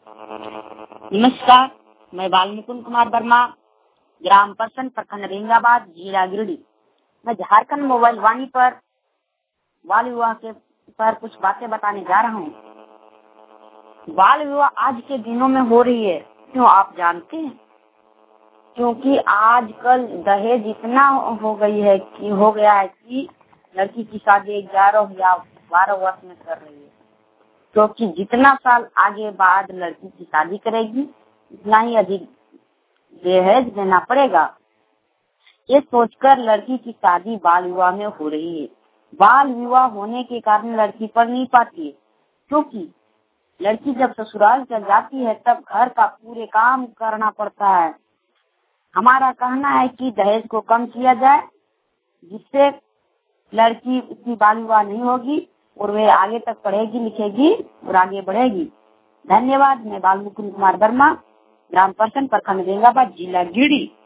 नमस्कार, मैं बालमुकुंद कुमार वर्मा, ग्राम परसन, प्रखंड औरंगाबाद, जिला गिरिडीह। मैं झारखंड मोबाइल वाणी पर बाल विवाह के पर कुछ बातें बताने जा रहा हूँ। बाल विवाह आज के दिनों में हो रही है, क्यों आप जानते हैं? क्योंकि आजकल दहेज इतना हो गया है कि लड़की की शादी 11 या 12 वर्ष में कर रही है। क्योंकि जितना साल आगे बाद लड़की की शादी करेगी, उतना ही अधिक दहेज देना पड़ेगा। ये सोचकर लड़की की शादी बाल विवाह में हो रही है। बाल विवाह होने के कारण लड़की पढ़ नहीं पाती है, क्योंकि लड़की जब ससुराल चल जाती है तब घर का पूरे काम करना पड़ता है। हमारा कहना है कि दहेज को कम किया जाए, जिससे लड़की की बाल विवाह नहीं होगी और वे आगे तक पढ़ेगी लिखेगी और आगे बढ़ेगी। धन्यवाद। मैं बालमुकुंद कुमार वर्मा, ग्राम परसन, प्रखंड औरंगाबाद, जिला गिरिडीह।